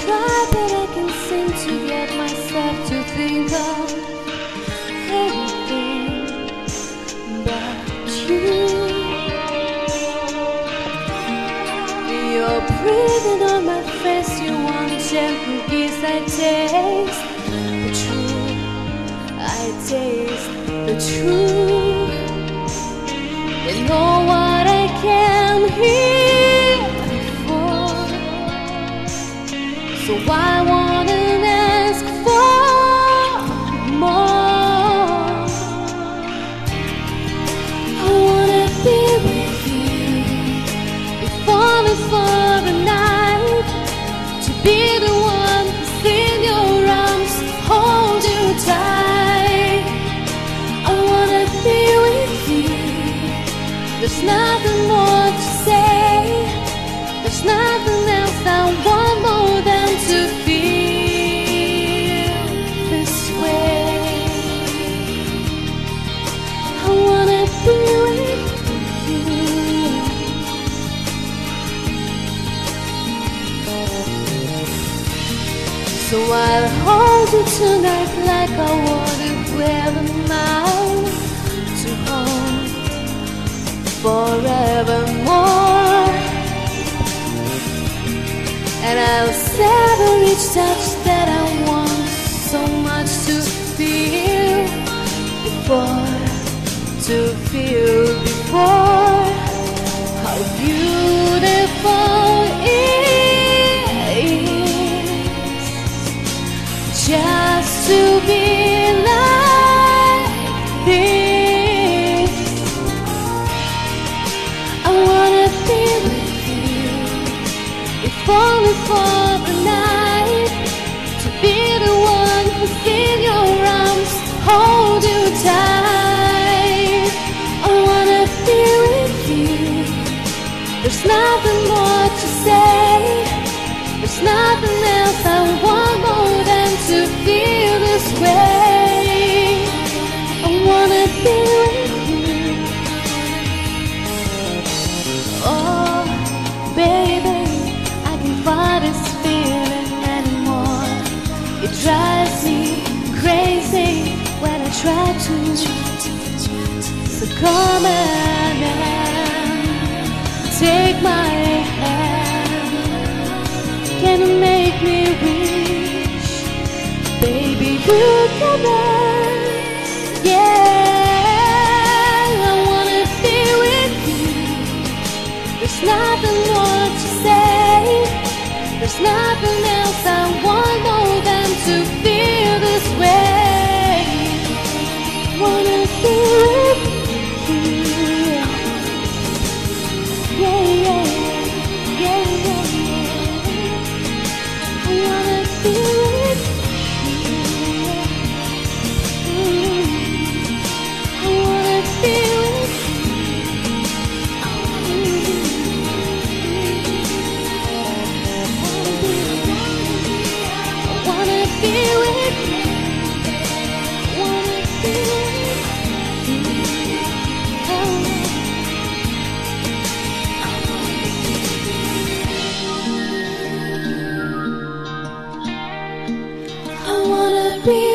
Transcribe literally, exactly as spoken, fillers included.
try, but I can't seem to get myself to think of anything but you. You're breathing on my face, you want gentle kiss, I taste the truth, I taste the truth. You know what I came here for, so I wanna ask for more. I wanna be with you, be falling for the night, to be the one who's in your arms, hold you tight. I wanna be with you. There's nothing more to say, there's nothing else I want more than to feel this way. I wanna be with you. So I'll hold you tonight like I wanted forevermore, to hold forevermore. And I'll savor each touch that I want so much to feel before, to feel before. How beautiful it is just to be like this. I wanna be with you, if only for the night, to be the one who's in your arms, hold you tight. I wanna be with you. There's nothing more to say, there's nothing else I want more than to feel this way. I wanna be with you. Oh, baby, I can't fight this feeling anymore. It drives me crazy when I try to. So come on and take my hand. Can you make me wish, baby, you come back? Yeah, I wanna be with you. There's nothing more to say, there's nothing else I want more than to feel this way. Wanna be with you. Yeah, yeah, yeah, yeah, yeah. I wanna be with you. Mm. I wanna be with you. Be